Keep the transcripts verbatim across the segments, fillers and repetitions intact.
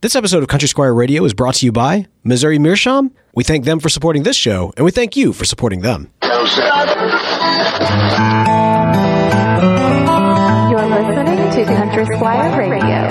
This episode of Country Squire Radio is brought to you by Missouri Meerschaum. We thank them for supporting this show, and we thank you for supporting them. You're listening to Country Squire Radio.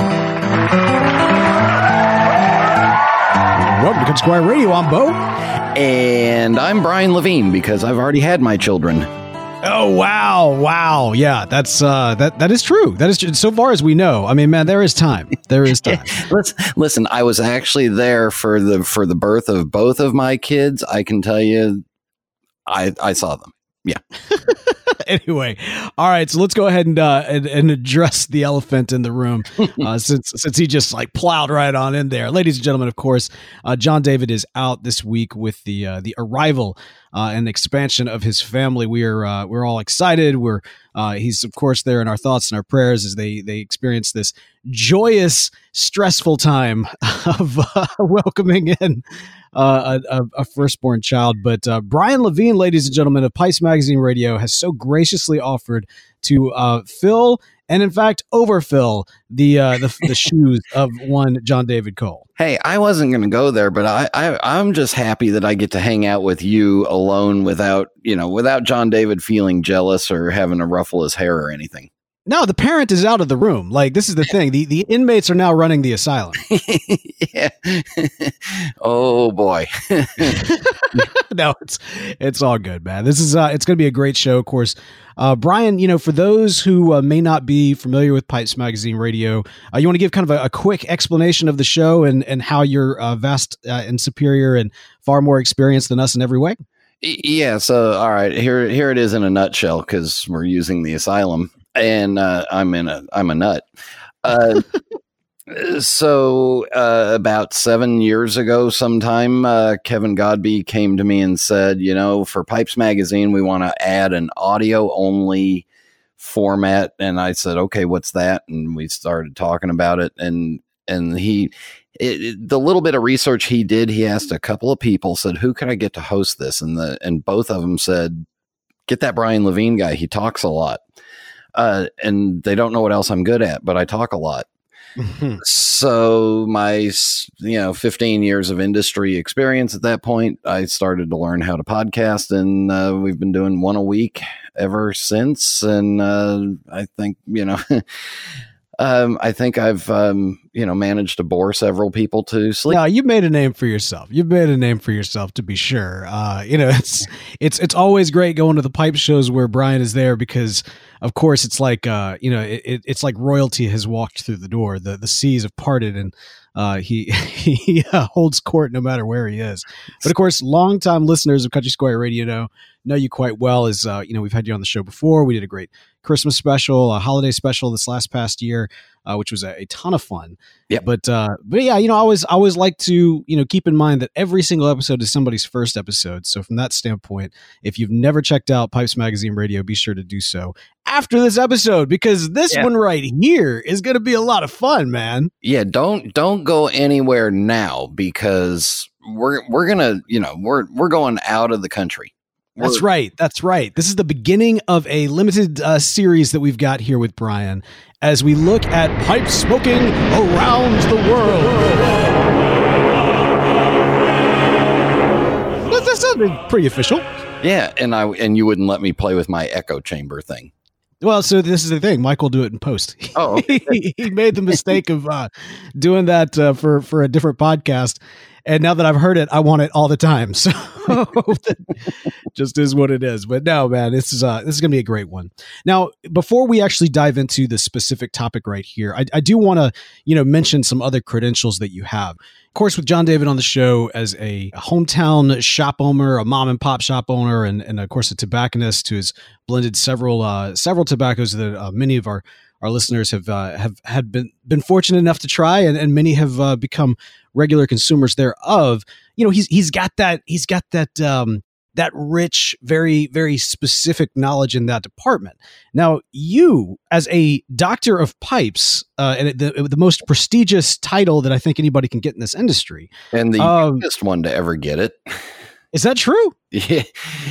Welcome to Country Squire Radio. I'm Bo. And I'm Brian Levine, because I've already had my children. Oh, wow. Wow. Yeah, that's uh, that that is true. That is true. So far as we know. I mean, man, there is time. There is time. Let's listen, I was actually there for the for the birth of both of my kids. I can tell you I I saw them. Yeah. Anyway, all right. So let's go ahead and uh, and, and address the elephant in the room, uh, since since he just like plowed right on in there, ladies and gentlemen. Of course, uh, John David is out this week with the uh, the arrival uh, and expansion of his family. We are uh, we're all excited. We're uh, he's of course there in our thoughts and our prayers as they they experience this joyous, stressful time of uh, welcoming in Uh, a, a firstborn child. But uh, Brian Levine, ladies and gentlemen, of Pipes Magazine Radio, has so graciously offered to uh, fill and, in fact, overfill the, uh, the the shoes of one John David Cole. Hey, I wasn't going to go there, but I, I I'm just happy that I get to hang out with you alone without you know without John David feeling jealous or having to ruffle his hair or anything. No, the parent is out of the room. Like, this is the thing. The the inmates are now running the asylum. Yeah. Oh boy. No, it's it's all good, man. This is uh, it's going to be a great show, of course. Uh, Brian, you know, for those who uh, may not be familiar with Pipes Magazine Radio, uh, you want to give kind of a, a quick explanation of the show and and how you're uh, vast uh, and superior and far more experienced than us in every way. Yeah. So, all right, here here it is in a nutshell, because we're using the asylum. And uh, I'm in a I'm a nut. Uh, so uh, about seven years ago, sometime, uh, Kevin Godby came to me and said, you know, for Pipes Magazine, we want to add an audio only format. And I said, okay, what's that? And we started talking about it. And and he, it, it, the little bit of research he did, he asked a couple of people, said, who can I get to host this? And the and both of them said, get that Brian Levine guy. He talks a lot. Uh, and they don't know what else I'm good at, but I talk a lot. Mm-hmm. So my, you know, fifteen years of industry experience at that point, I started to learn how to podcast, and uh, we've been doing one a week ever since. And uh, I think, you know, um, I think I've, um, you know, managed to bore several people to sleep. No, you've made a name for yourself. You've made a name for yourself, to be sure. Uh, you know, it's it's it's always great going to the pipe shows where Brian is there, because, of course, it's like uh, you know, it, it's like royalty has walked through the door. The the seas have parted, and uh, he he uh, holds court no matter where he is. But of course, longtime listeners of Country Squire Radio know know you quite well. As uh, you know, we've had you on the show before. We did a great Christmas special, a holiday special this last past year, uh, which was a, a ton of fun. Yeah. But uh, but yeah, you know, I always I always like to you know keep in mind that every single episode is somebody's first episode. So from that standpoint, if you've never checked out Pipes Magazine Radio, be sure to do so after this episode, because this yeah. one right here is going to be a lot of fun, man. Yeah, don't don't go anywhere now, because we're we're gonna you know we're we're going out of the country. We're, That's right. That's right. This is the beginning of a limited uh, series that we've got here with Brian as we look at pipe smoking around the world. That, that sounded pretty official. Yeah, and I and you wouldn't let me play with my echo chamber thing. Well, so this is the thing. Mike will do it in post. Oh, okay. he, he made the mistake of uh, doing that uh, for for a different podcast. And now that I've heard it, I want it all the time. So that just is what it is. But no, man, this is uh, this is going to be a great one. Now, before we actually dive into the specific topic right here, I, I do want to, you know, mention some other credentials that you have. Of course, with John David on the show as a hometown shop owner, a mom and pop shop owner, and, and of course, a tobacconist who has blended several uh, several tobaccos that uh, many of our Our listeners have uh, have had been been fortunate enough to try, and, and many have uh, become regular consumers thereof. You know, he's he's got that he's got that um, that rich, very very specific knowledge in that department. Now, you as a doctor of pipes, uh, and the the most prestigious title that I think anybody can get in this industry, and the um, youngest one to ever get it. Is that true? Yeah,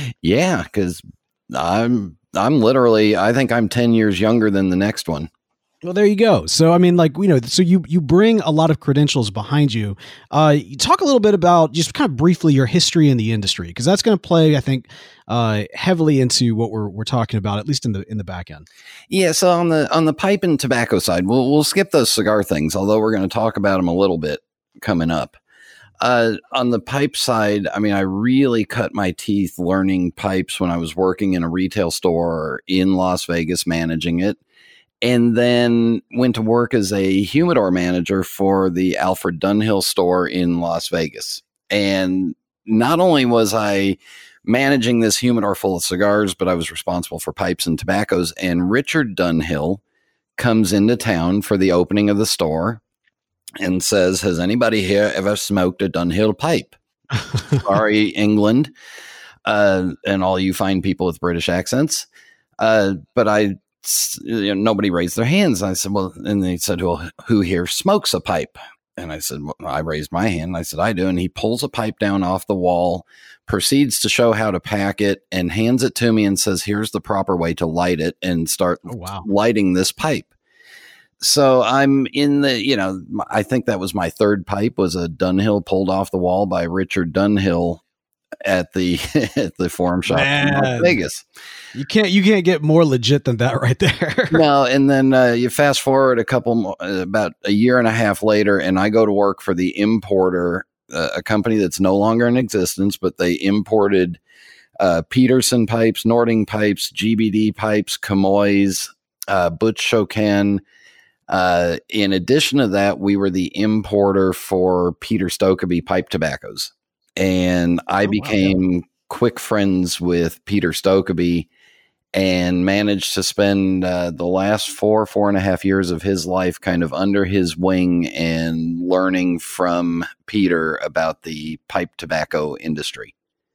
yeah, because I'm. I'm literally, I think I'm ten years younger than the next one. Well, there you go. So, I mean, like, you know, so you you bring a lot of credentials behind you. Uh, you talk a little bit about just kind of briefly your history in the industry, because that's going to play, I think, uh, heavily into what we're we're talking about, at least in the in the back end. Yeah. So on the on the pipe and tobacco side, we'll we'll skip those cigar things, although we're going to talk about them a little bit coming up. Uh, on the pipe side, I mean, I really cut my teeth learning pipes when I was working in a retail store in Las Vegas, managing it. And then went to work as a humidor manager for the Alfred Dunhill store in Las Vegas. And not only was I managing this humidor full of cigars, but I was responsible for pipes and tobaccos. And Richard Dunhill comes into town for the opening of the store and says, has anybody here ever smoked a Dunhill pipe? Sorry, England, uh, and all you fine people with British accents. Uh, but I... You know, nobody raised their hands. I said, well, and they said, well, who here smokes a pipe? And I said, well, I raised my hand. I said, I do. And he pulls a pipe down off the wall, proceeds to show how to pack it, and hands it to me and says, here's the proper way to light it, and start oh, wow. lighting this pipe. So I'm in the, you know, I think that was my third pipe, was a Dunhill pulled off the wall by Richard Dunhill at the at the Forum Shop Man. in Las Vegas. You can't you can't get more legit than that right there. No, and then uh, you fast forward a couple more, uh, about a year and a half later, and I go to work for the importer, uh, a company that's no longer in existence, but they imported uh, Peterson pipes, Nording pipes, G B D pipes, Camoys, uh, Butch Chocan. Uh, in addition to that, we were the importer for Peter Stokkebye pipe tobaccos. And I oh, became wow. quick friends with Peter Stokkebye and managed to spend uh, the last four, four and a half years of his life kind of under his wing and learning from Peter about the pipe tobacco industry.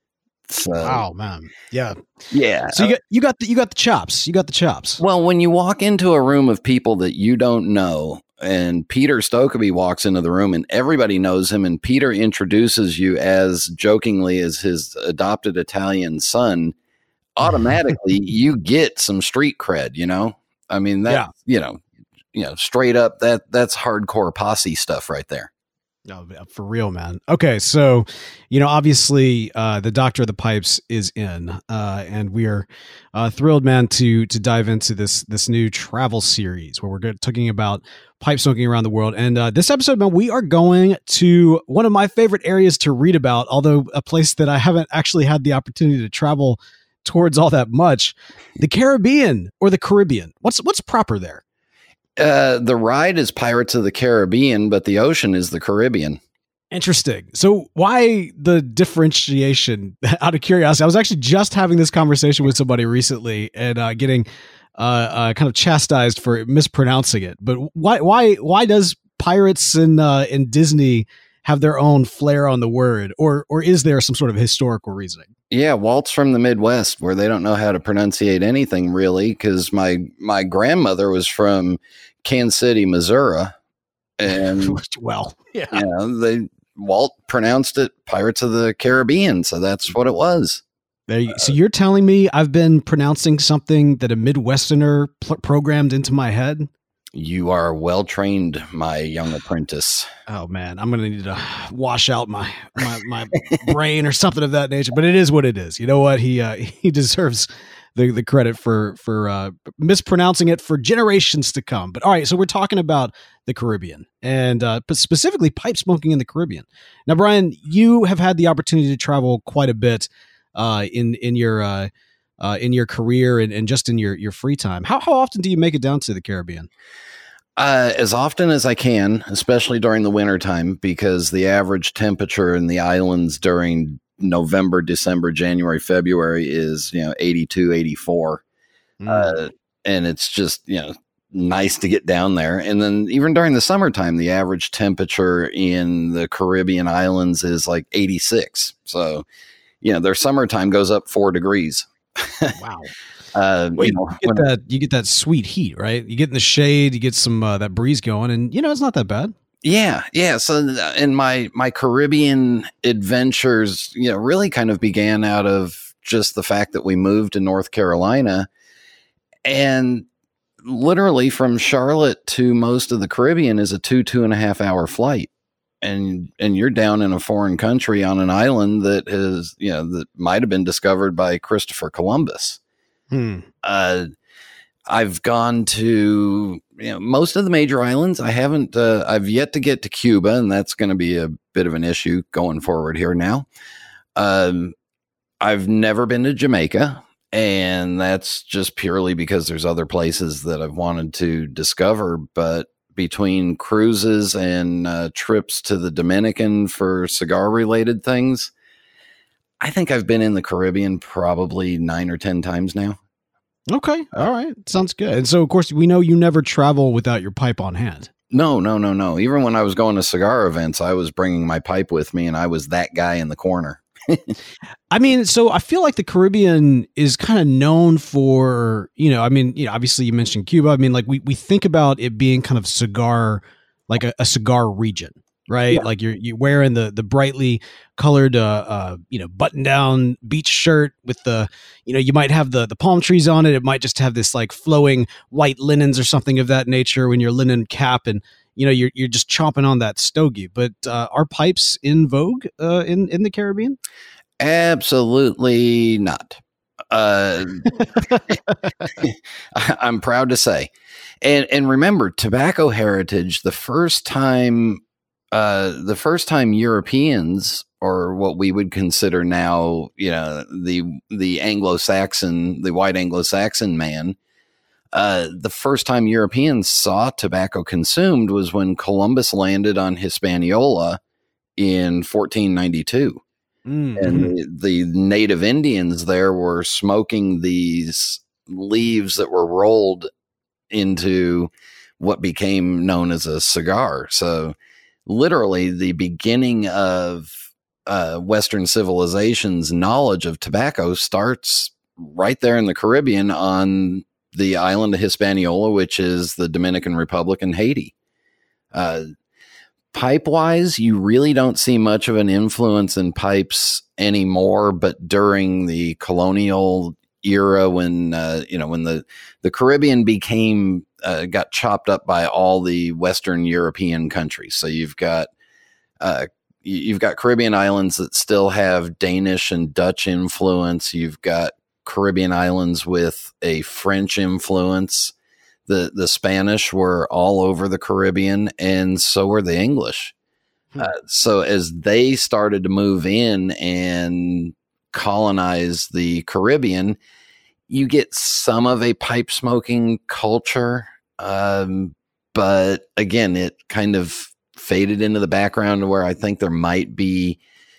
So, wow, man. Yeah. Yeah. So you got, you got the, you got the chops, you got the chops. Well, when you walk into a room of people that you don't know, and Peter Stokkebye walks into the room and everybody knows him, and Peter introduces you as jokingly as his adopted Italian son, automatically you get some street cred, you know? I mean, that, yeah. you know, you know, straight up that that's hardcore posse stuff right there. No, for real, man. Okay. So, you know, obviously, uh, the Doctor of the Pipes is in, uh, and we are, uh, thrilled, man, to, to dive into this, this new travel series where we're talking about pipe smoking around the world. And, uh, this episode, man, we are going to one of my favorite areas to read about, although a place that I haven't actually had the opportunity to travel towards all that much, the Caribbean or the Caribbean. What's, what's proper there? Uh, the ride is Pirates of the Caribbean, but the ocean is the Caribbean. Interesting. So why the differentiation? Out of curiosity, I was actually just having this conversation with somebody recently and uh, getting uh, uh, kind of chastised for mispronouncing it. But why why why does Pirates and uh, and Disney have their own flair on the word, or or is there some sort of historical reasoning? Yeah, Walt's from the Midwest, where they don't know how to pronunciate anything really, because my my grandmother was from Kansas City, Missouri, and well, yeah, you know, they Walt pronounced it Pirates of the Caribbean, so that's what it was. There you, so you're telling me I've been pronouncing something that a Midwesterner pl- programmed into my head? You are well trained, my young apprentice. Oh man, I'm gonna need to wash out my my, my brain or something of that nature. But it is what it is. You know what? He uh, he deserves the the credit for for uh, mispronouncing it for generations to come. But all right, so we're talking about the Caribbean and uh, specifically pipe smoking in the Caribbean. Now, Brian, you have had the opportunity to travel quite a bit uh, in in your uh, uh, in your career and, and just in your your free time. How how often do you make it down to the Caribbean? Uh, as often as I can, especially during the winter time, because the average temperature in the islands during November, December, January, February is, you know, eighty-two, eighty-four. Mm. Uh, and it's just, you know, nice to get down there. And then even during the summertime, the average temperature in the Caribbean islands is like eighty-six. So, you know, their summertime goes up four degrees. Wow. Uh, Wait, you know, you get when, that you get that sweet heat, right? You get in the shade, you get some uh, that breeze going, and you know it's not that bad. Yeah, yeah. So, in my my Caribbean adventures, you know, really kind of began out of just the fact that we moved to North Carolina, and literally from Charlotte to most of the Caribbean is a two, two and a half hour flight. And, and you're down in a foreign country on an island that has, you know, that might've been discovered by Christopher Columbus. Hmm. Uh, I've gone to, you know, most of the major islands. I haven't, uh, I've yet to get to Cuba, and that's going to be a bit of an issue going forward here now. Um, I've never been to Jamaica, and that's just purely because there's other places that I've wanted to discover. But between cruises and uh, trips to the Dominican for cigar related things, I think I've been in the Caribbean probably nine or ten times now. Okay. All right. Sounds good. And so, of course, we know you never travel without your pipe on hand. No, no, no, no. Even when I was going to cigar events, I was bringing my pipe with me, and I was that guy in the corner. I mean, so I feel like the Caribbean is kind of known for, you know, I mean, you know, obviously you mentioned Cuba. I mean, like we, we think about it being kind of cigar, like a, a cigar region, right? Yeah. Like you're, you're wearing the, the brightly colored, uh, uh, you know, button down beach shirt with the, you know, you might have the, the palm trees on it. It might just have this like flowing white linens or something of that nature when your linen cap, and, you know, you're, you're just chomping on that stogie. But uh, are pipes in vogue uh, in, in the Caribbean? Absolutely not. Uh, I'm proud to say. And and remember, tobacco heritage, the first time uh, the first time Europeans, or what we would consider now, you know, the the Anglo-Saxon, the white Anglo-Saxon man, uh, the first time Europeans saw tobacco consumed was when Columbus landed on Hispaniola in fourteen ninety-two. Mm-hmm. And the, the native Indians there were smoking these leaves that were rolled into what became known as a cigar. So literally the beginning of uh, Western civilization's knowledge of tobacco starts right there in the Caribbean on the island of Hispaniola, which is the Dominican Republic and Haiti. Uh, Pipe-wise, you really don't see much of an influence in pipes anymore, but during the colonial era, when uh, you know when the, the Caribbean became uh, got chopped up by all the Western European countries, so you've got uh, you've got Caribbean islands that still have Danish and Dutch influence. You've got Caribbean islands with a French influence. The the Spanish were all over the Caribbean, and so were the English. Hmm. Uh, so as they started to move in and colonize the Caribbean, you get some of a pipe smoking culture. Um, but again, it kind of faded into the background to where I think there might be,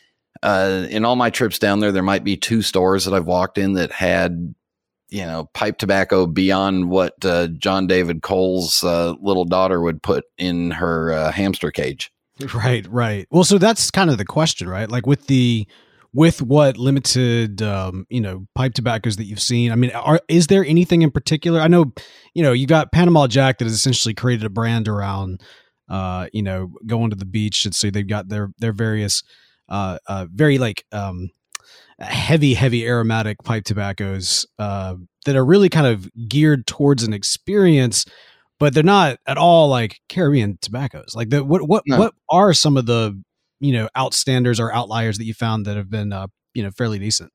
uh, in all my trips down there, there might be two stores that I've walked in that had, you know, pipe tobacco beyond what uh, John David Cole's uh, little daughter would put in her uh, hamster cage. Right, right. Well, so that's kind of the question, right? Like with the, with what limited, um, you know, pipe tobaccos that you've seen, I mean, are, is there anything in particular? I know, you know, you got Panama Jack that has essentially created a brand around, uh, you know, going to the beach. And so they've got their, their various, uh, uh, very like, um, heavy, heavy aromatic pipe tobaccos uh, that are really kind of geared towards an experience, but they're not at all like Caribbean tobaccos. Like the, what, what, no. what are some of the, you know, outstanders or outliers that you found that have been, uh, you know, fairly decent?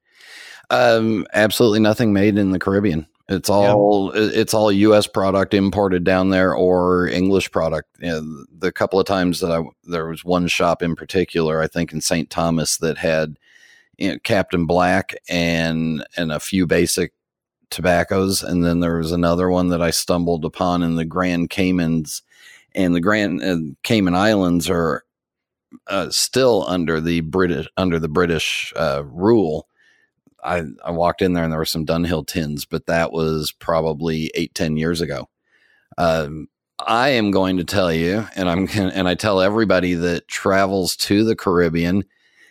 Um, absolutely nothing made in the Caribbean. It's all, yeah. it's all U S product imported down there or English product. You know, the couple of times that I, there was one shop in particular, I think in Saint Thomas, that had, you know, Captain Black and and a few basic tobaccos, and then there was another one that I stumbled upon in the Grand Caymans, and the Grand uh, Cayman Islands are uh, still under the British under the British uh, rule. I I walked in there and there were some Dunhill tins, but that was probably eight ten years ago. Um, I am going to tell you, and I'm and I tell everybody that travels to the Caribbean.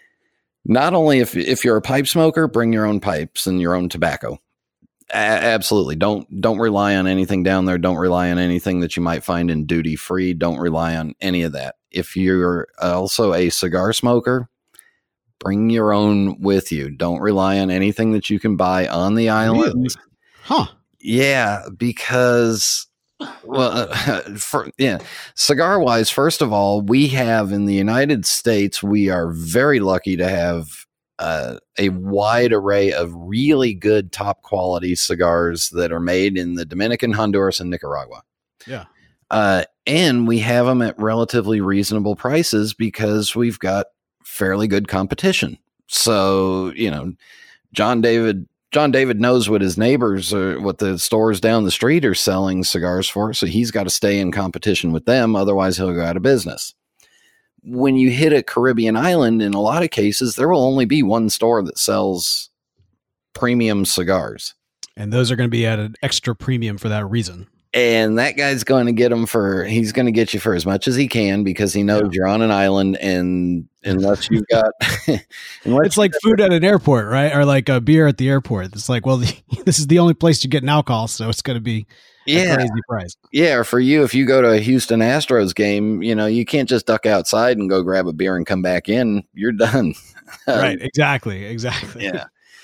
Not only if if you're a pipe smoker, bring your own pipes and your own tobacco. A- absolutely. Don't don't rely on anything down there. Don't rely on anything that you might find in duty free. Don't rely on any of that. If you're also a cigar smoker, bring your own with you. Don't rely on anything that you can buy on the island. Really? Huh. Yeah, because well, uh, for yeah, cigar wise, first of all, we have in the United States, we are very lucky to have uh, a wide array of really good top quality cigars that are made in the Dominican, Honduras, and Nicaragua. Yeah. Uh, and we have them at relatively reasonable prices because we've got fairly good competition. So, you know, John David, John David knows what his neighbors are, what the stores down the street are selling cigars for. So he's got to stay in competition with them. Otherwise he'll go out of business. When you hit a Caribbean island, in a lot of cases, there will only be one store that sells premium cigars. And those are going to be at an extra premium for that reason. And that guy's going to get them for, he's going to get you for as much as he can because he knows yeah. you're on an island. And unless you've got, unless it's like food at an airport, right? Or like a beer at the airport. It's like, well, the, this is the only place you get an alcohol. So it's going to be yeah. a crazy price. Yeah. Or for you, if you go to a Houston Astros game, you know, you can't just duck outside and go grab a beer and come back in. You're done. Right. Exactly. Exactly. Yeah.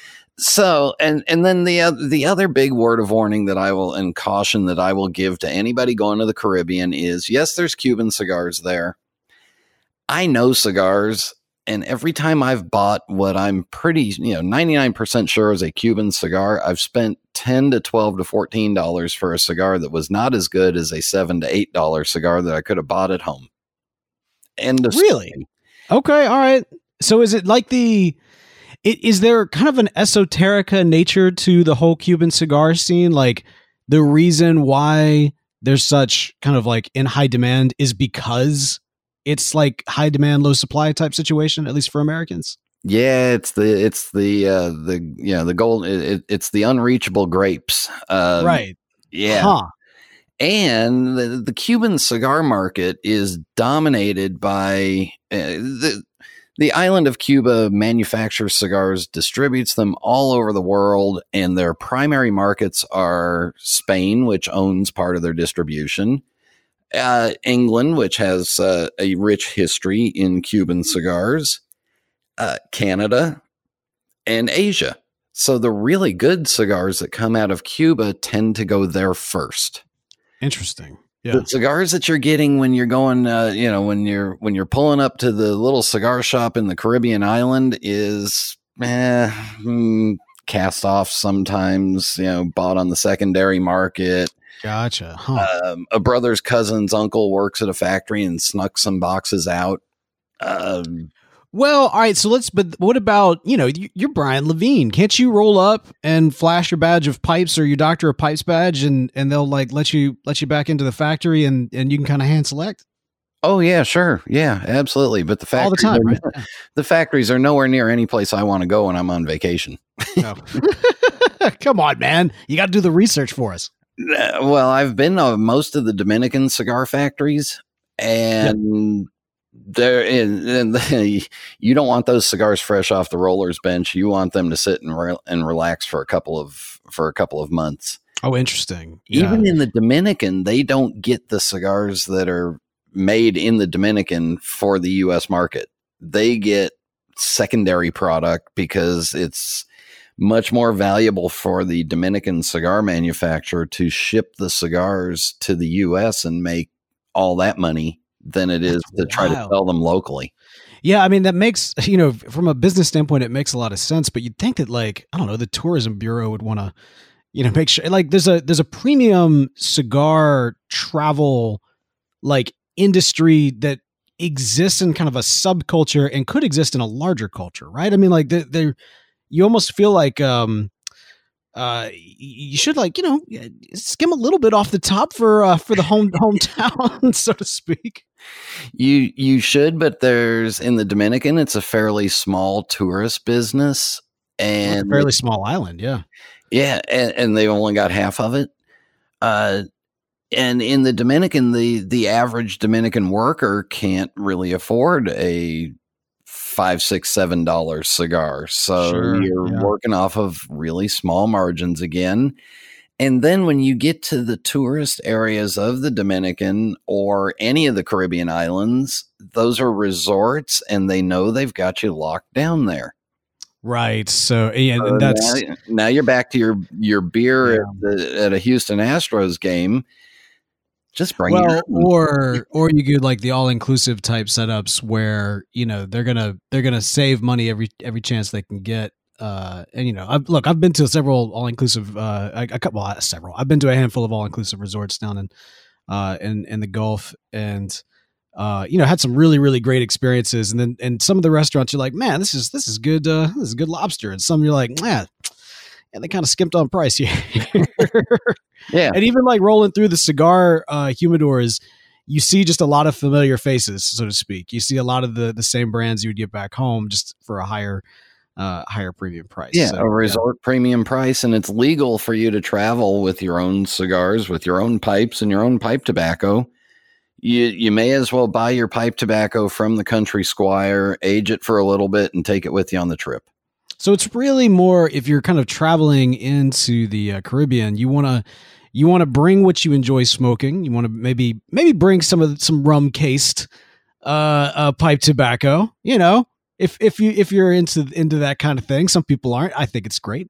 So, and, and then the, uh, the other big word of warning that I will, and caution that I will give to anybody going to the Caribbean is, yes, there's Cuban cigars there. I know cigars, and every time I've bought what I'm pretty, you know, ninety-nine percent sure is a Cuban cigar, I've spent ten to twelve to fourteen dollars for a cigar that was not as good as a seven to eight dollars cigar that I could have bought at home. End of really? story. Okay. All right. So is it like the, It, is there kind of an esoterica nature to the whole Cuban cigar scene? Like the reason why there's such kind of like in high demand is because it's like high demand, low supply type situation, at least for Americans. Yeah, it's the it's the uh, the you know the gold. It, it's the unreachable grapes, um, right? Yeah, huh. And the, the Cuban cigar market is dominated by uh, the. The island of Cuba manufactures cigars, distributes them all over the world, and their primary markets are Spain, which owns part of their distribution, uh, England, which has uh, a rich history in Cuban cigars, uh, Canada, and Asia. So the really good cigars that come out of Cuba tend to go there first. Interesting. Yeah. The cigars that you're getting when you're going, uh, you know, when you're when you're pulling up to the little cigar shop in the Caribbean island is eh, mm, cast off sometimes, you know, bought on the secondary market. Gotcha. Huh. Um, a brother's cousin's uncle works at a factory and snuck some boxes out. Um, well, all right. So let's, but what about, you know, you're Brian Levine. Can't you roll up and flash your badge of pipes or your Doctor of Pipes badge and, and they'll like let you, let you back into the factory and, and you can kind of hand select? Oh yeah, sure. Yeah, absolutely. But the factories, all the time, are, right? the factories are nowhere near any place I want to go when I'm on vacation. No. Come on, man. You got to do the research for us. Uh, well, I've been to most of the Dominican cigar factories and yep. There and, and the, you don't want those cigars fresh off the roller's bench. You want them to sit and re, and relax for a couple of for a couple of months. Oh, interesting. Yeah. Even in the Dominican, they don't get the cigars that are made in the Dominican for the U S market. They get secondary product because it's much more valuable for the Dominican cigar manufacturer to ship the cigars to the U S and make all that money than it is That's to try wild. to sell them locally. Yeah, I mean, that makes, you know, from a business standpoint, it makes a lot of sense, but you'd think that like, I don't know, the tourism bureau would want to, you know, make sure like there's a, there's a premium cigar travel like industry that exists in kind of a subculture and could exist in a larger culture, right? I mean, like they they you almost feel like, um, Uh, you should like, you know, skim a little bit off the top for, uh, for the home hometown, so to speak. You, you should, but there's in the Dominican, it's a fairly small tourist business and it's a fairly small island. Yeah. Yeah. And, and they've only got half of it. Uh, and in the Dominican, the, the average Dominican worker can't really afford a five, six, seven dollars cigar. So sure, you're yeah. working off of really small margins again. And then when you get to the tourist areas of the Dominican or any of the Caribbean islands, those are resorts and they know they've got you locked down there. Right. So, and, So and that's now, now you're back to your your beer Yeah. at, the, at a Houston Astros game. Just bring well, your own. or or you could like the all inclusive type setups where you know they're gonna they're gonna save money every every chance they can get. Uh, and you know, I've, look, I've been to several all inclusive, uh, a, a couple, well, several. I've been to a handful of all inclusive resorts down in, uh, in in the Gulf, and uh, you know, had some really really great experiences. And then and some of the restaurants, you're like, man, this is this is good. Uh, this is good lobster. And some you're like, man, yeah, they kind of skimped on price here. Yeah. And even like rolling through the cigar uh, humidors, you see just a lot of familiar faces, so to speak. You see a lot of the the same brands you would get back home, just for a higher uh, higher premium price. Yeah, So, a resort yeah. premium price, and it's legal for you to travel with your own cigars, with your own pipes, and your own pipe tobacco. You you may as well buy your pipe tobacco from the Country Squire, age it for a little bit, and take it with you on the trip. So it's really more if you're kind of traveling into the uh, Caribbean, you want to you want to bring what you enjoy smoking. You want to maybe maybe bring some of the, some rum cased uh, uh, pipe tobacco. You know, if if you if you're into into that kind of thing, some people aren't. I think it's great.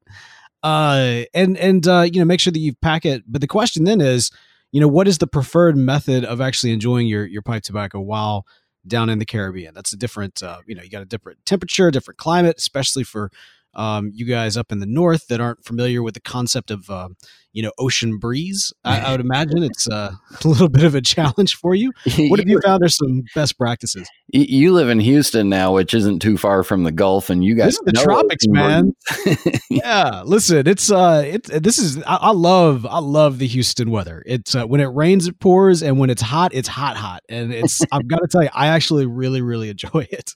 Uh, and and uh, you know, make sure that you pack it. But the question then is, you know, what is the preferred method of actually enjoying your your pipe tobacco while down in the Caribbean? That's a different, uh, you know, you got a different temperature, different climate, especially for um, you guys up in the north that aren't familiar with the concept of, uh, you know, ocean breeze. I, I would imagine it's uh, a little bit of a challenge for you. What have you found are some best practices? You live in Houston now, which isn't too far from the Gulf, and you guys this is the tropics, man. Yeah, listen, it's uh, it's this is I, I love I love the Houston weather. It's uh, when it rains, it pours, and when it's hot, it's hot, hot, and it's I've got to tell you, I actually really, really enjoy it.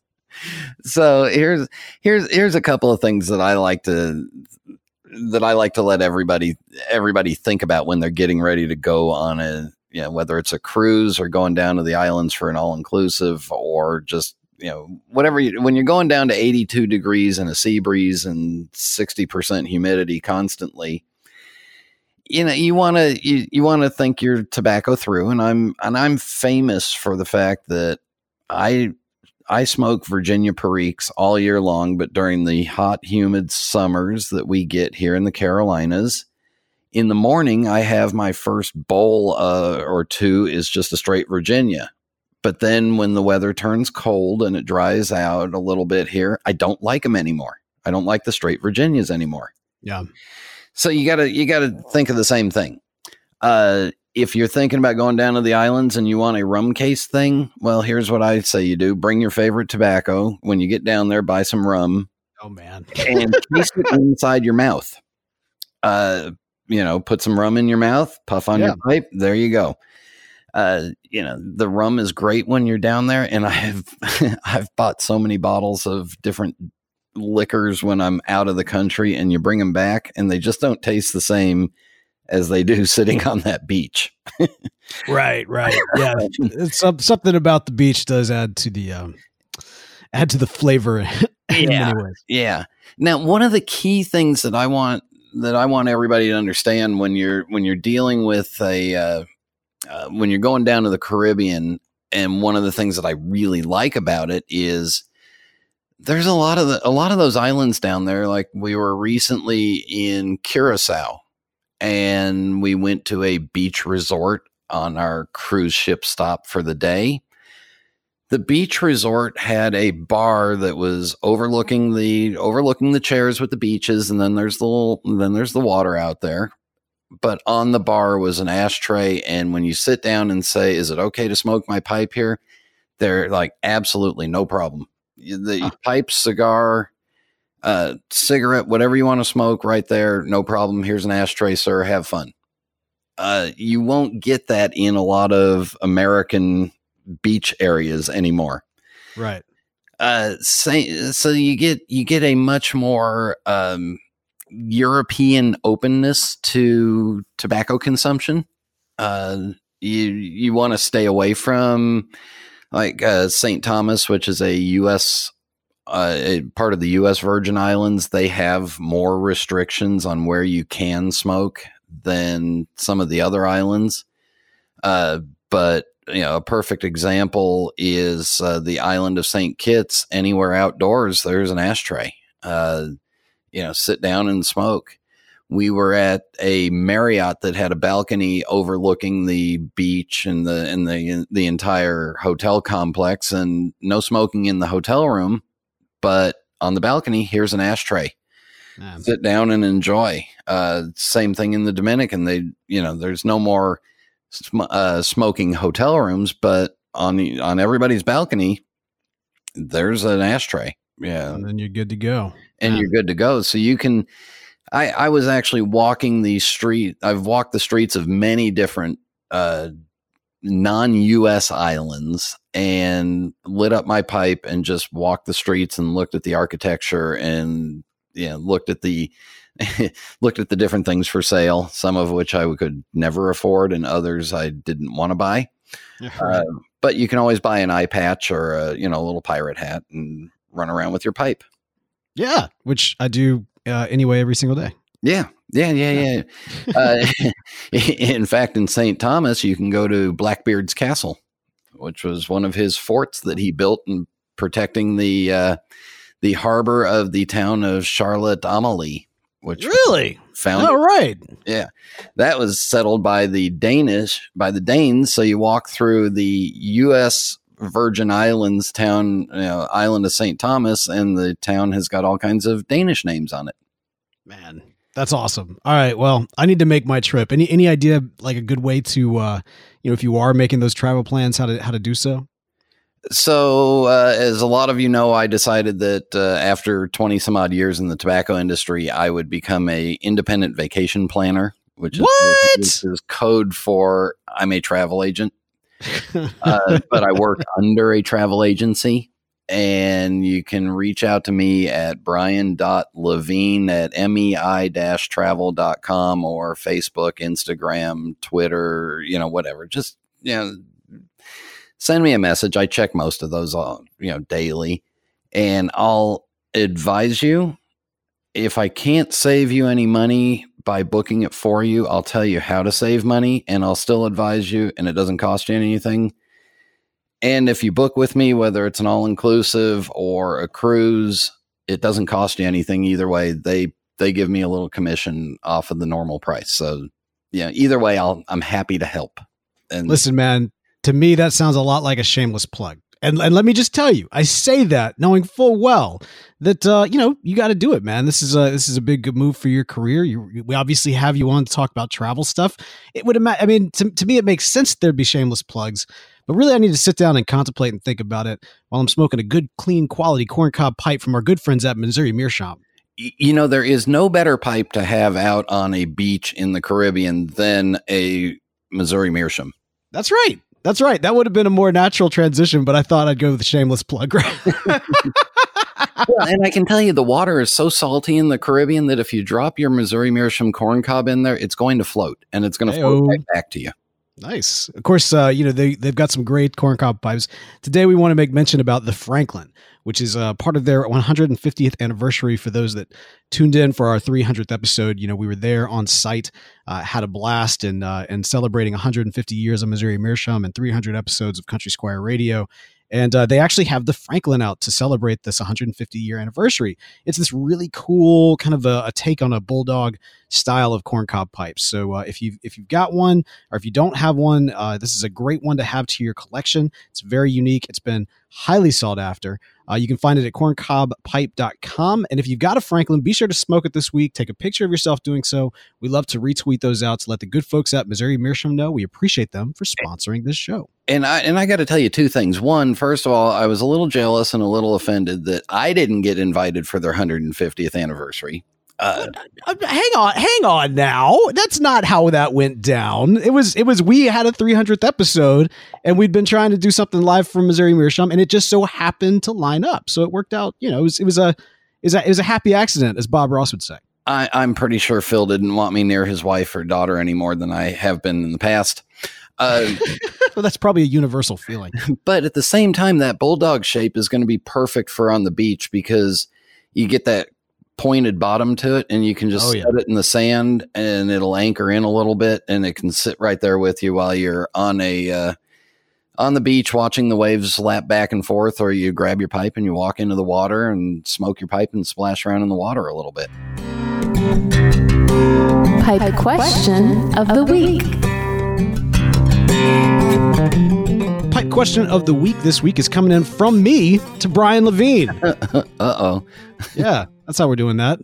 So here's here's here's a couple of things that I like to that I like to let everybody everybody think about when they're getting ready to go on a you know, whether it's a cruise or going down to the islands for an all inclusive or just you know whatever you, when you're going down to eighty-two degrees and a sea breeze and sixty percent humidity constantly. You know, you want to you, you want to think your tobacco through, and I'm and I'm famous for the fact that I. I smoke Virginia Periques all year long, but during the hot, humid summers that we get here in the Carolinas, in the morning, I have my first bowl uh, or two is just a straight Virginia. But then when the weather turns cold and it dries out a little bit here, I don't like them anymore. I don't like the straight Virginias anymore. Yeah. So you gotta, you gotta think of the same thing. Uh, If you're thinking about going down to the islands and you want a rum case thing, well, here's what I say you do. Bring your favorite tobacco. When you get down there, buy some rum. Oh, man. And case it inside your mouth. Uh, you know, put some rum in your mouth, puff on yeah. your pipe. There you go. Uh, you know, the rum is great when you're down there. And I've, I've bought so many bottles of different liquors when I'm out of the country, and you bring them back and they just don't taste the same as they do sitting on that beach. Right, right. Yeah. It's some, something about the beach does add to the, um, add to the flavor. In yeah. many ways. Yeah. Now, one of the key things that I want, that I want everybody to understand when you're, when you're dealing with a, uh, uh, when you're going down to the Caribbean, and one of the things that I really like about it is there's a lot of the, a lot of those islands down there. Like we were recently in Curacao, and we went to a beach resort on our cruise ship stop for the day. The beach resort had a bar that was overlooking the overlooking the chairs with the beaches, and then there's the little, then there's the water out there. But on the bar was an ashtray, and when you sit down and say, "Is it okay to smoke my pipe here?" They're like, "Absolutely, no problem." The huh. pipe, cigar, Uh, cigarette, whatever you want to smoke right there. No problem. Here's an ashtray, sir. Have fun. Uh, you won't get that in a lot of American beach areas anymore. Right. Uh, so, so you get, you get a much more, um, European openness to tobacco consumption. Uh, you, you want to stay away from like, uh, Saint Thomas, which is a U S Uh, a part of the U S Virgin Islands. They have more restrictions on where you can smoke than some of the other islands. Uh, but, you know, a perfect example is uh, the island of Saint Kitts. Anywhere outdoors, there's an ashtray. uh, you know, sit down and smoke. We were at a Marriott that had a balcony overlooking the beach and the and the the entire hotel complex, and no smoking in the hotel room, but on the balcony, here's an ashtray. Man. Sit down and enjoy. Uh, same thing in the Dominican. They, you know, there's no more sm- uh, smoking hotel rooms, but on the, on everybody's balcony, there's an ashtray. Yeah, and then you're good to go. And Man. you're good to go. So you can. I, I was actually walking the street. I've walked the streets of many different uh, non-U S islands and lit up my pipe and just walked the streets and looked at the architecture and you know, looked at the looked at the different things for sale, some of which I could never afford and others I didn't want to buy. Yeah, right. uh, but you can always buy an eye patch or a, you know, a little pirate hat and run around with your pipe. Yeah, which I do uh, anyway every single day. Yeah, yeah, yeah, yeah. uh, in fact, in Saint Thomas, you can go to Blackbeard's Castle, which was one of his forts that he built in protecting the uh, the harbor of the town of Charlotte Amalie. Which really found oh right yeah that was settled by the Danish by the Danes. So you walk through the U S Virgin Islands town, you know, island of Saint Thomas, and the town has got all kinds of Danish names on it. Man, that's awesome. All right, well, I need to make my trip. Any any idea like a good way to uh you know, if you are making those travel plans, how to how to do so? So, uh, as a lot of you know, I decided that uh, after twenty some odd years in the tobacco industry, I would become a independent vacation planner, which is, what? Which is code for I'm a travel agent. uh, but I work under a travel agency, and you can reach out to me at brian dot levine at mei dash travel dot com or Facebook, Instagram, Twitter, you know, whatever. Just, you know, send me a message. I check most of those, uh, you know, daily, and I'll advise you. If I can't save you any money by booking it for you, I'll tell you how to save money, and I'll still advise you, and it doesn't cost you anything. And if you book with me, whether it's an all-inclusive or a cruise, it doesn't cost you anything either way. They they give me a little commission off of the normal price. So, yeah, either way, I'll I'm happy to help. And listen, man. To me, that sounds a lot like a shameless plug. And, and let me just tell you, I say that knowing full well that, uh, you know, you got to do it, man. This is a, this is a big move for your career. You, we obviously have you on to talk about travel stuff. It would, ima- I mean, to, to me, it makes sense there'd be shameless plugs, but really I need to sit down and contemplate and think about it while I'm smoking a good, clean quality corncob pipe from our good friends at Missouri Meerschaum. You know, there is no better pipe to have out on a beach in the Caribbean than a Missouri Meerschaum. That's right. That's right. That would have been a more natural transition, but I thought I'd go with the shameless plug. Well, and I can tell you the water is so salty in the Caribbean that if you drop your Missouri Meerschaum corn cob in there, it's going to float, and it's going to Hey-o. float right back to you. Nice. Of course, uh, you know, they, they've got some great corncob pipes. Today, we want to make mention about the Franklin, which is uh, part of their one hundred fiftieth anniversary. For those that tuned in for our three hundredth episode, you know, we were there on site, uh, had a blast, and uh, and celebrating one hundred fifty years of Missouri Meerschaum and three hundred episodes of Country Squire Radio. And uh, they actually have the Franklin out to celebrate this one hundred fifty year anniversary. It's this really cool kind of a, a take on a bulldog style of corncob pipes. So uh, if you if you've got one, or if you don't have one, uh, this is a great one to have to your collection. It's very unique. It's been highly sought after. Uh, you can find it at corncob pipe dot com. And if you've got a Franklin, be sure to smoke it this week. Take a picture of yourself doing so. We love to retweet those out to let the good folks at Missouri Meerschaum know. We appreciate them for sponsoring this show. And I and I got to tell you two things. One, first of all, I was a little jealous and a little offended that I didn't get invited for their one hundred fiftieth anniversary. Uh, hang on, hang on now. That's not how that went down. It was, it was, we had a three hundredth episode and we'd been trying to do something live from Missouri Meerschaum, and it just so happened to line up. So it worked out, you know, it was, it was a, it was a, it was a happy accident, as Bob Ross would say. I, I'm pretty sure Phil didn't want me near his wife or daughter any more than I have been in the past. Uh, well, that's probably a universal feeling. But at the same time, that bulldog shape is going to be perfect for on the beach because you get that pointed bottom to it, and you can just oh, set yeah. it in the sand, and it'll anchor in a little bit, and it can sit right there with you while you're on a uh, on the beach watching the waves lap back and forth, or you grab your pipe and you walk into the water and smoke your pipe and splash around in the water a little bit. Pipe question of the week. Pipe question of the week this week is coming in from me to Brian Levine. Uh-oh. Yeah, that's how we're doing that.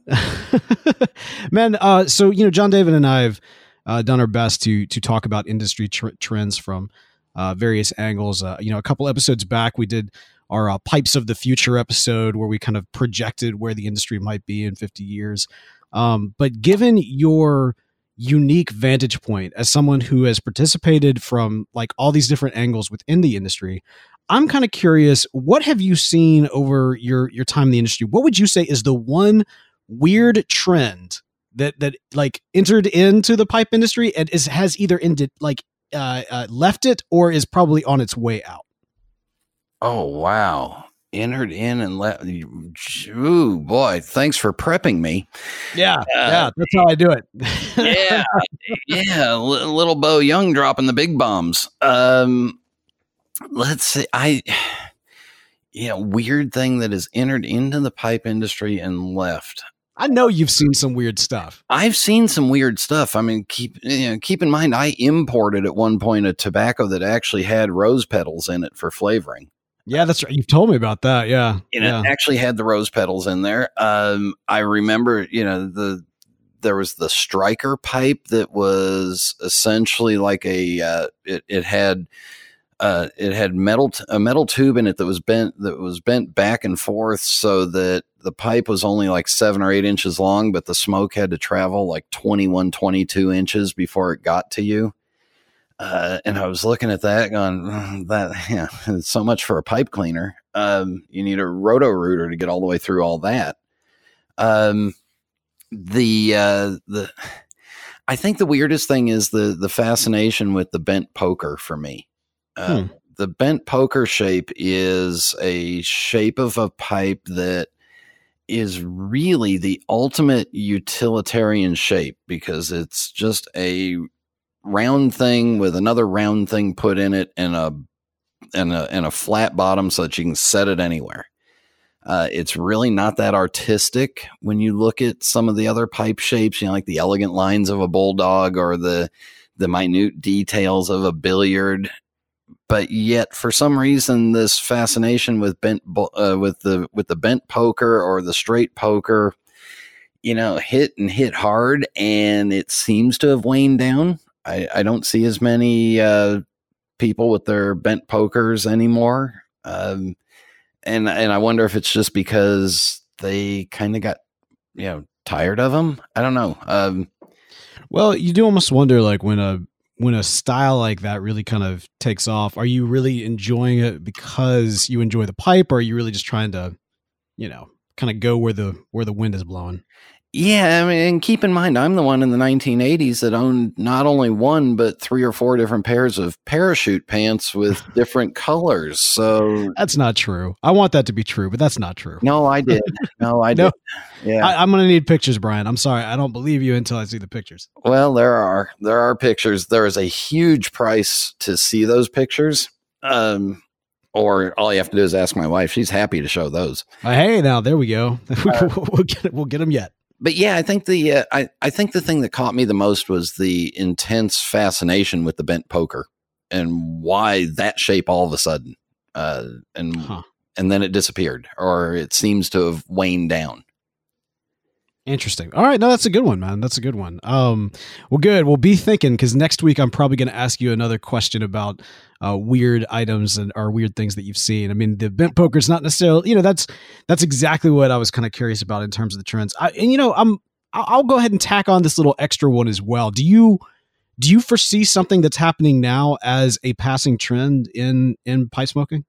Man, uh, so, you know, John David and I have uh, done our best to to talk about industry tr- trends from uh, various angles. Uh, you know, a couple episodes back, we did our uh, Pipes of the Future episode where we kind of projected where the industry might be in fifty years. Um, but given your unique vantage point as someone who has participated from like all these different angles within the industry, I'm kind of curious, what have you seen over your, your time in the industry? What would you say is the one weird trend that, that like entered into the pipe industry and is, has either ended like, uh, uh, left it or is probably on its way out? Oh, wow. Entered in and left. Ooh, boy, thanks for prepping me. Yeah, uh, yeah, that's how I do it. yeah, yeah. L- little Bo Young dropping the big bombs. Um, let's see. I, yeah, weird thing that has entered into the pipe industry and left. I know you've seen some weird stuff. I've seen some weird stuff. I mean, keep you know, keep in mind, I imported at one point a tobacco that actually had rose petals in it for flavoring. Yeah, that's right. You've told me about that. Yeah. And yeah. it actually had the rose petals in there. Um, I remember, you know, the, there was the striker pipe that was essentially like a, uh, it, it had, uh, it had metal, t- a metal tube in it that was bent, that was bent back and forth so that the pipe was only like seven or eight inches long, but the smoke had to travel like twenty-one, twenty-two inches before it got to you. Uh, and I was looking at that going, mm, that, yeah, it's so much for a pipe cleaner. Um, you need a roto rooter to get all the way through all that. Um, the, uh, the, I think the weirdest thing is the, the fascination with the bent poker for me. Uh, hmm. The bent poker shape is a shape of a pipe that is really the ultimate utilitarian shape because it's just a round thing with another round thing put in it and a and a and a flat bottom so that you can set it anywhere. Uh, it's really not that artistic when you look at some of the other pipe shapes, you know, like the elegant lines of a bulldog or the the minute details of a billiard. But yet, for some reason, this fascination with bent uh, with the with the bent poker or the straight poker, you know, hit and hit hard, and it seems to have waned down. I, I don't see as many uh, people with their bent pokers anymore. Um, and, and I wonder if it's just because they kind of got, you know, tired of them. I don't know. Um, well, you do almost wonder like when a, when a style like that really kind of takes off, are you really enjoying it because you enjoy the pipe, or are you really just trying to, you know, kind of go where the, where the wind is blowing? Yeah, I mean, and keep in mind, I'm the one in the nineteen eighties that owned not only one, but three or four different pairs of parachute pants with different colors. So that's not true. I want that to be true, but that's not true. No, I did. No, I no, did. Yeah, I, I'm going to need pictures, Brian. I'm sorry. I don't believe you until I see the pictures. Well, there are, there are pictures. There is a huge price to see those pictures. Um, Or all you have to do is ask my wife. She's happy to show those. Uh, hey, now there we go. Uh, we'll get it. We'll get them yet. But yeah, I think the uh, I, I think the thing that caught me the most was the intense fascination with the bent poker and why that shape all of a sudden uh, and huh. and then it disappeared, or it seems to have waned down. Interesting. All right. No, that's a good one, man. That's a good one. Um, well, good. We'll be thinking, because next week I'm probably going to ask you another question about uh, weird items and or weird things that you've seen. I mean, the bent poker is not necessarily, you know, that's that's exactly what I was kind of curious about in terms of the trends. I, and you know, I'm I'll go ahead and tack on this little extra one as well. Do you do you foresee something that's happening now as a passing trend in in pipe smoking?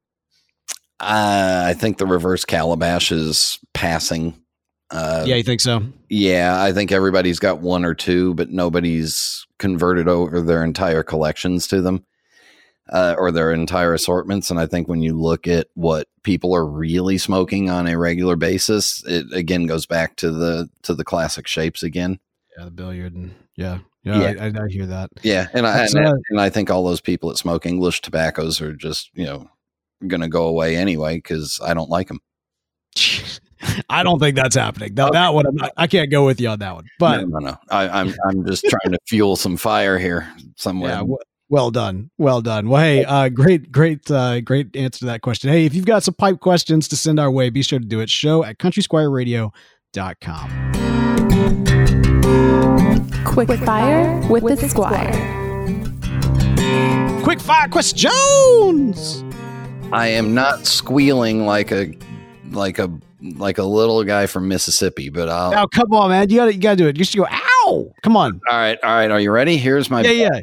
Uh, I think the reverse calabash is passing. Uh, yeah, you think so? Yeah, I think everybody's got one or two, but nobody's converted over their entire collections to them uh, or their entire assortments. And I think when you look at what people are really smoking on a regular basis, it again goes back to the to the classic shapes again. Yeah, the billiard and yeah. Yeah, Yeah. I, I, I hear that. Yeah, and I That's, and, uh, and I think all those people that smoke English tobaccos are just you know going to go away anyway because I don't like them. I don't think that's happening. Now, Okay. that one, I'm not, I can't go with you on that one. But no, no, no. I, I'm I'm just trying to fuel some fire here somewhere. yeah, w- well done, well done. Well, hey, uh, great, great, uh, great answer to that question. Hey, if you've got some pipe questions to send our way, be sure to do it. Show at country squire radio dot com. Quick fire with the Squire. Quick fire questions. I am not squealing like a like a like a little guy from Mississippi, but I'll. Now, come on, man. You gotta, you gotta do it. You should go. Ow! Come on. All right, all right. Are you ready? Here's my. Yeah, yeah.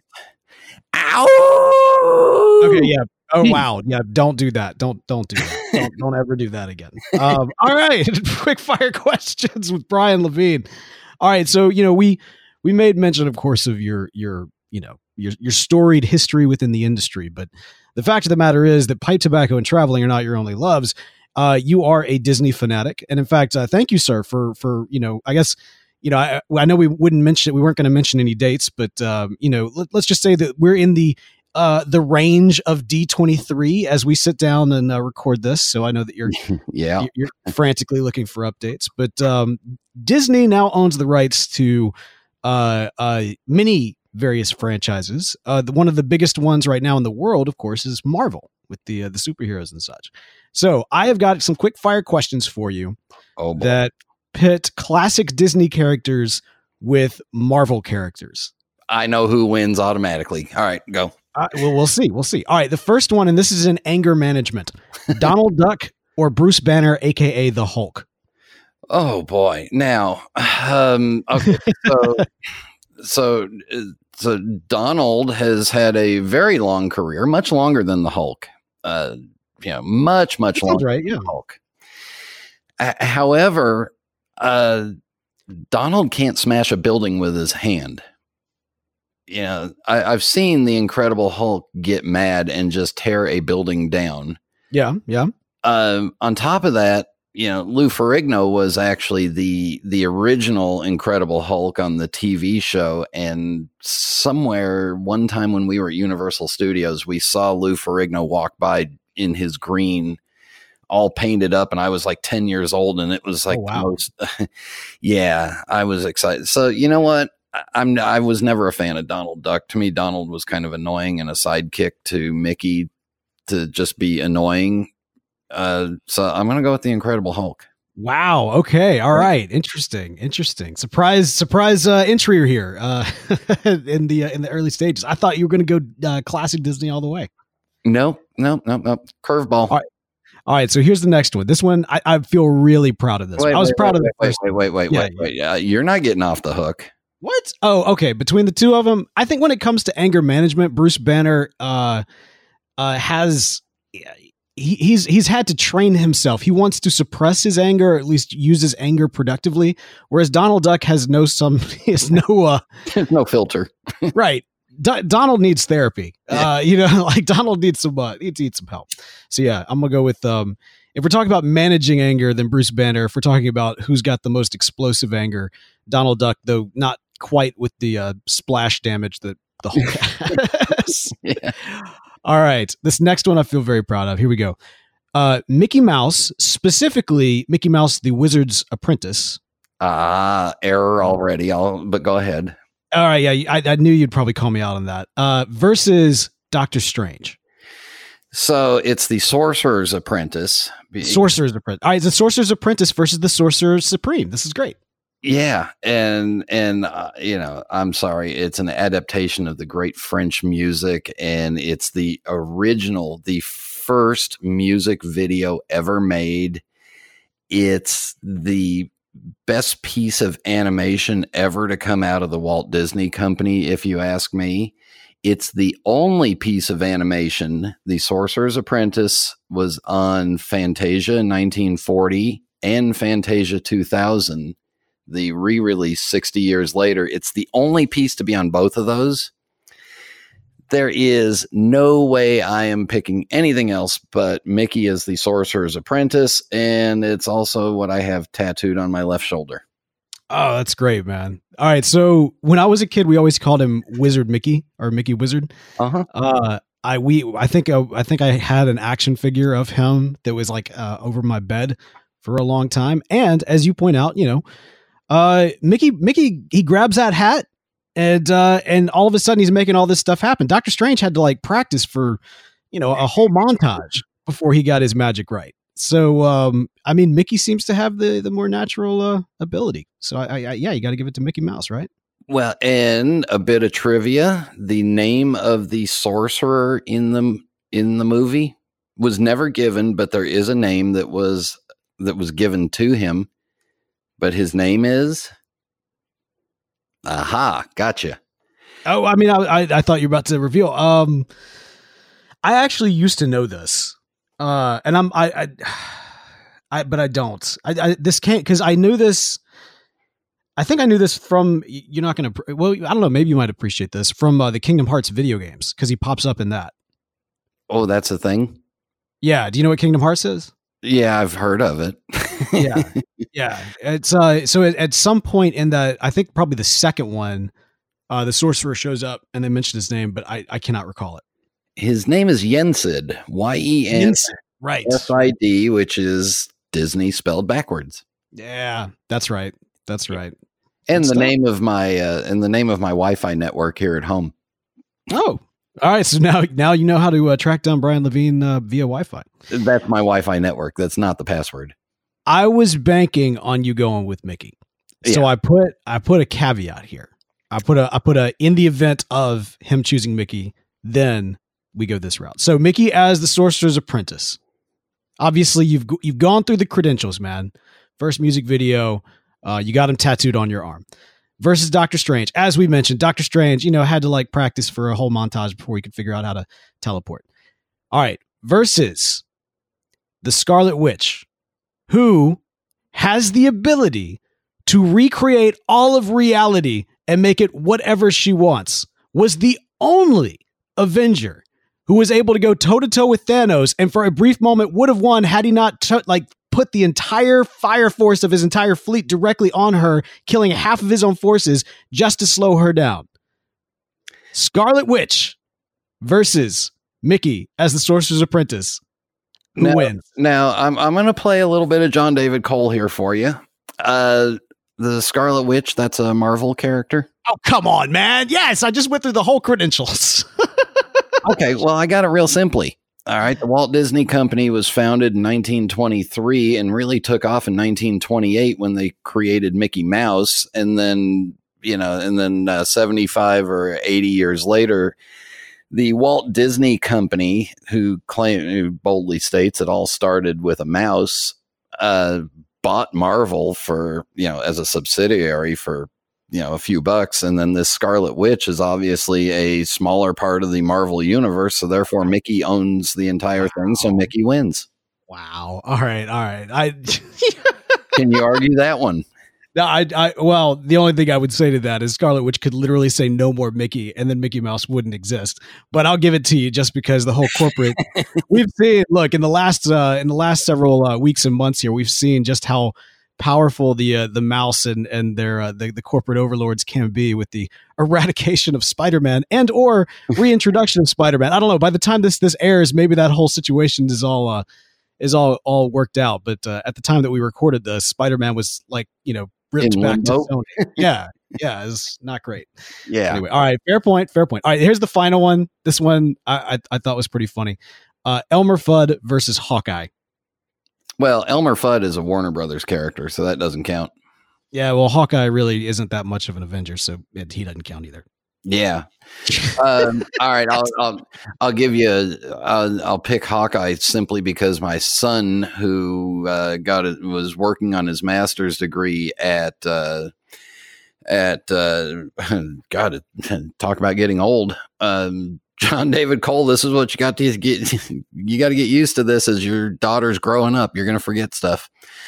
Ow! Okay, yeah. Oh wow, yeah. Don't do that. Don't don't do that. Don't, don't ever do that again. Um, all right, quick fire questions with Brian Levine. All right, so you know we we made mention, of course, of your your you know your your storied history within the industry, but the fact of the matter is that pipe tobacco and traveling are not your only loves. Uh, you are a Disney fanatic, and in fact, uh, thank you, sir, for for you know I guess. You know, I, I know we wouldn't mention, we weren't going to mention any dates, but, um, you know, let, let's just say that we're in the, uh, the range of D twenty-three as we sit down and uh, record this. So I know that you're, yeah, you're, you're frantically looking for updates, but, um, Disney now owns the rights to, uh, uh, many various franchises. Uh, the, one of the biggest ones right now in the world, of course, is Marvel with the, uh, the superheroes and such. So I have got some quick fire questions for you oh, boy. that pit classic Disney characters with Marvel characters. I know who wins automatically. All right, go. Uh, well, we'll see. We'll see. All right. The first one, and this is in anger management. Donald Duck or Bruce Banner, A K A the Hulk. Oh boy. Now, um, okay. So, so, so Donald has had a very long career, much longer than the Hulk. Uh, you know, much, much longer right, than yeah. the Hulk. Uh, however, Uh, Donald can't smash a building with his hand. You know, I, I've seen the Incredible Hulk get mad and just tear a building down. Yeah, yeah. Um, on top of that, you know, Lou Ferrigno was actually the the original Incredible Hulk on the T V show. And somewhere one time when we were at Universal Studios, we saw Lou Ferrigno walk by in his green, all painted up, and I was like ten years old, and it was like, oh, wow. the most, yeah, I was excited. So you know what? I, I'm, I was never a fan of Donald Duck. To me, Donald was kind of annoying and a sidekick to Mickey to just be annoying. Uh, so I'm going to go with the Incredible Hulk. Wow. Okay. All right. Interesting. Interesting. Surprise, surprise, uh, entry here, uh, in the, uh, in the early stages. I thought you were going to go, uh, classic Disney all the way. No, no, no, no. Curveball. All right. All right, so here's the next one. This one, I, I feel really proud of this. Wait, I was wait, proud wait, of the wait, first. Wait, wait, wait, yeah, wait, wait. Yeah, you're not getting off the hook. What? Oh, okay. Between the two of them, I think when it comes to anger management, Bruce Banner uh, uh, has he, he's he's had to train himself. He wants to suppress his anger, or at least use his anger productively. Whereas Donald Duck has no some he has no uh, no filter. Right. D- Donald needs therapy. Yeah. Uh, you know, like Donald needs some uh, needs, needs some help. So yeah, I'm gonna go with um. If we're talking about managing anger, then Bruce Banner. If we're talking about who's got the most explosive anger, Donald Duck, though not quite with the uh, splash damage that the Hulk has. Yeah. All right. This next one I feel very proud of. Here we go. Uh, Mickey Mouse, specifically Mickey Mouse, the Wizard's Apprentice. Ah, error already. I'll, but go ahead. All right. Yeah. I, I knew you'd probably call me out on that. Uh, versus Doctor Strange. So it's the Sorcerer's Apprentice. Sorcerer's Apprentice. All right, it's the Sorcerer's Apprentice versus the Sorcerer Supreme. This is great. Yeah, and and uh, you know, I'm sorry, it's an adaptation of the great French music, and it's the original, the first music video ever made. It's the best piece of animation ever to come out of the Walt Disney Company, if you ask me. It's the only piece of animation. The Sorcerer's Apprentice was on Fantasia in nineteen forty and Fantasia two thousand, the re-release sixty years later. It's the only piece to be on both of those. There is no way I am picking anything else but Mickey as the Sorcerer's Apprentice, and it's also what I have tattooed on my left shoulder. Oh, that's great, man. All right. So when I was a kid, we always called him Wizard Mickey or Mickey Wizard. Uh-huh. Uh, I we I think I, I think I had an action figure of him that was like uh, over my bed for a long time. And as you point out, you know, uh, Mickey Mickey he grabs that hat and uh, and all of a sudden he's making all this stuff happen. Doctor Strange had to like practice for, you know, a whole montage before he got his magic right. So, um, I mean, Mickey seems to have the, the more natural uh, ability. So, I, I, yeah, you got to give it to Mickey Mouse, right? Well, and a bit of trivia: the name of the sorcerer in the in the movie was never given, but there is a name that was that was given to him. But his name is, aha, gotcha. Oh, I mean, I, I, I thought you were about to reveal. Um, I actually used to know this. Uh, and I'm, I, I, I, but I don't, I, I this can't, cause I knew this, I think I knew this from, you're not going to, well, I don't know, maybe you might appreciate this from uh, the Kingdom Hearts video games. Cause he pops up in that. Oh, that's a thing. Yeah. Do you know what Kingdom Hearts is? Yeah, I've heard of it. yeah. Yeah. It's, uh, so at, at some point in that, I think probably the second one, uh, the sorcerer shows up and they mention his name, but I, I cannot recall it. His name is Yensid, Y E N right. S I D, which is Disney spelled backwards. Yeah, that's right. That's right. And Good the stuff. name of my uh, and the name of my Wi-Fi network here at home. Oh, all right. So now, now you know how to uh, track down Brian Levine uh, via Wi-Fi. That's my Wi-Fi network. That's not the password. I was banking on you going with Mickey, so Yeah. I put I put a caveat here. I put a I put a in the event of him choosing Mickey, then we go this route. So Mickey as the Sorcerer's Apprentice. Obviously, you've you've gone through the credentials, man. First music video, uh, you got him tattooed on your arm. Versus Doctor Strange. As we mentioned, Doctor Strange, you know, had to like practice for a whole montage before he could figure out how to teleport. All right. Versus the Scarlet Witch, who has the ability to recreate all of reality and make it whatever she wants, was the only Avenger who was able to go toe-to-toe with Thanos and for a brief moment would have won had he not t- like put the entire fire force of his entire fleet directly on her, killing half of his own forces just to slow her down. Scarlet Witch versus Mickey as the Sorcerer's Apprentice. Who now, wins? Now, I'm I'm going to play a little bit of John David Cole here for you. Uh, the Scarlet Witch, that's a Marvel character. Oh, come on, man. Yes, I just went through the whole credentials. Okay, well, I got it real simply. All right, the Walt Disney Company was founded in nineteen twenty-three and really took off in nineteen twenty-eight when they created Mickey Mouse, and then you know, and then uh, seventy-five or eighty years later, the Walt Disney Company, who claim who boldly states it all started with a mouse, uh, bought Marvel for you know as a subsidiary for. you know, a few bucks. And then this Scarlet Witch is obviously a smaller part of the Marvel universe. So therefore Mickey owns the entire thing. So Mickey wins. Wow. All right. All right. I Can you argue that one? No, I, I, well, the only thing I would say to that is Scarlet Witch could literally say no more Mickey and then Mickey Mouse wouldn't exist. But I'll give it to you just because the whole corporate we've seen, look, in the last, uh, in the last several uh, weeks and months here, we've seen just how powerful the uh, the mouse and and their uh, the, the corporate overlords can be with the eradication of Spider-Man and or reintroduction of Spider-Man. I don't know. By the time this this airs, maybe that whole situation is all uh, is all all worked out. But uh, at the time that we recorded this, Spider-Man was like you know ripped In back limbo. to Sony. Yeah, yeah, it's not great. Yeah. Anyway, all right, fair point, fair point. All right, here's the final one. This one I I, I thought was pretty funny. Uh, Elmer Fudd versus Hawkeye. Well, Elmer Fudd is a Warner Brothers character, so that doesn't count. Yeah, well, Hawkeye really isn't that much of an Avenger, so it, he doesn't count either. Yeah. um, all right. I'll, I'll, I'll give you, a, I'll, I'll pick Hawkeye simply because my son who uh, got it was working on his master's degree at, uh, at, uh, God, talk about getting old. Um, John David Cole, this is what you got to get. You got to get used to this as your daughter's growing up. You're going to forget stuff.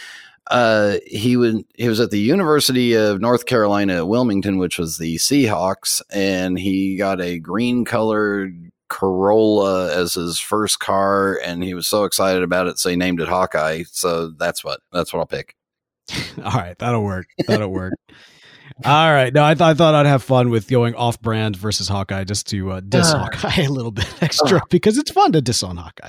Uh, he was he was at the University of North Carolina at Wilmington, which was the Seahawks, and he got a green colored Corolla as his first car, and he was so excited about it, so he named it Hawkeye. So that's what that's what I'll pick. All right, that'll work. That'll work. All right. No, I, th- I thought I'd have fun with going off brand versus Hawkeye just to uh, diss uh, Hawkeye a little bit extra uh, because it's fun to diss on Hawkeye.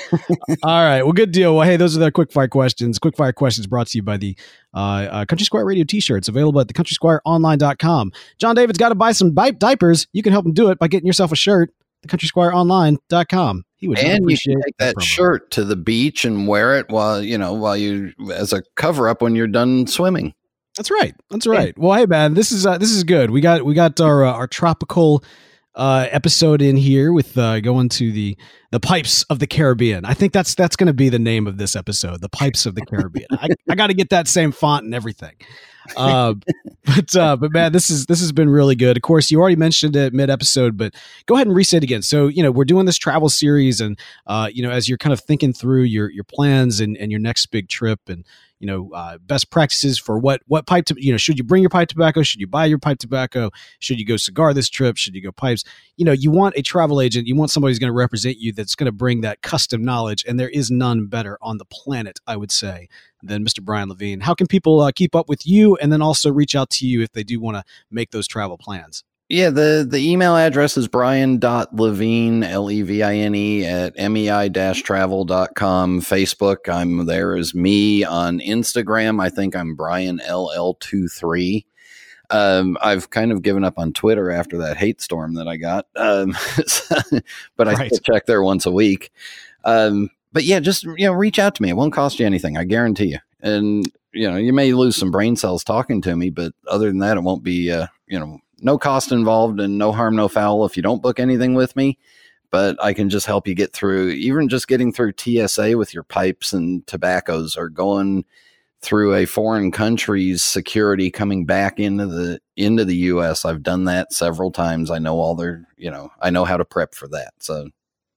All right. Well, good deal. Well, hey, those are the quick fire questions. Quick fire questions brought to you by the uh, uh, Country Squire Radio t-shirts available at the country squire online dot com. John David's got to buy some di- diapers. You can help him do it by getting yourself a shirt. the country squire online dot com. He would and you can take that, that shirt to the beach and wear it while, you know, while you, as a cover up when you're done swimming. That's right. That's right. Yeah. Well, hey man, this is uh, this is good. We got we got our uh, our tropical uh, episode in here with uh, going to the the pipes of the Caribbean. I think that's that's going to be the name of this episode, the pipes of the Caribbean. I, I got to get that same font and everything. Uh, but uh, but man, this is this has been really good. Of course, you already mentioned it mid episode, but go ahead and reset again. So you know we're doing this travel series, and uh, you know as you're kind of thinking through your your plans and, and your next big trip, and you know, uh, best practices for what, what pipe, to, you know, should you bring your pipe tobacco? Should you buy your pipe tobacco? Should you go cigar this trip? Should you go pipes? You know, you want a travel agent, you want somebody who's going to represent you that's going to bring that custom knowledge. And there is none better on the planet, I would say, than Mister Brian Levine. How can people uh, keep up with you and then also reach out to you if they do want to make those travel plans? Yeah, the, the email address is brian.levine, L E V I N E, at mei dash travel dot com. Facebook, I'm there as me. On Instagram, I think I'm Brian L L twenty-three. Um, I've kind of given up on Twitter after that hate storm that I got, um, but I right. still check there once a week. Um, but yeah, just, you know, reach out to me. It won't cost you anything, I guarantee you. And, you know, you may lose some brain cells talking to me, but other than that, it won't be, uh, you know, no cost involved and no harm, no foul if you don't book anything with me, but I can just help you get through, even just getting through T S A with your pipes and tobaccos, or going through a foreign country's security coming back into the, into the U S. I've done that several times. I know all their, you know, I know how to prep for that. So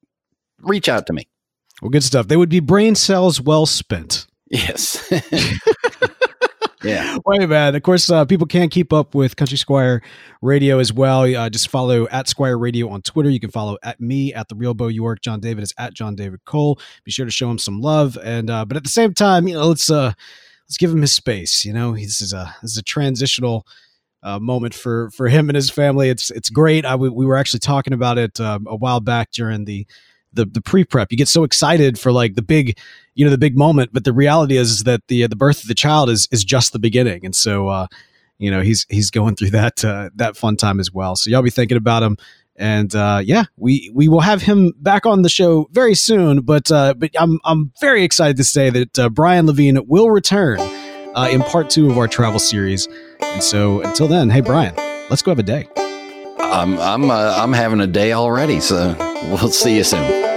reach out to me. Well, good stuff. They would be brain cells well spent. Yes. Yeah. Wait, man. Of course, uh, people can keep up with Country Squire Radio as well. Uh, just follow at Squire Radio on Twitter. You can follow at me at the Real Bo York. John David is at John David Cole. Be sure to show him some love. And uh, but at the same time, you know, let's uh, let's give him his space. You know, this is a this is a transitional uh, moment for for him and his family. It's it's great. I we were actually talking about it um, a while back during the. the the pre-prep. You get so excited for like the big, you know, the big moment, but the reality is, is that the, uh, the birth of the child is, is just the beginning. And so, uh, you know, he's, he's going through that, uh, that fun time as well. So y'all be thinking about him. And, uh, yeah, we, we will have him back on the show very soon, but, uh, but I'm, I'm very excited to say that, uh, Brian Levine will return, uh, in part two of our travel series. And so until then, hey, Brian, let's go have a day. I'm, I'm, uh, I'm having a day already. So we'll see you soon.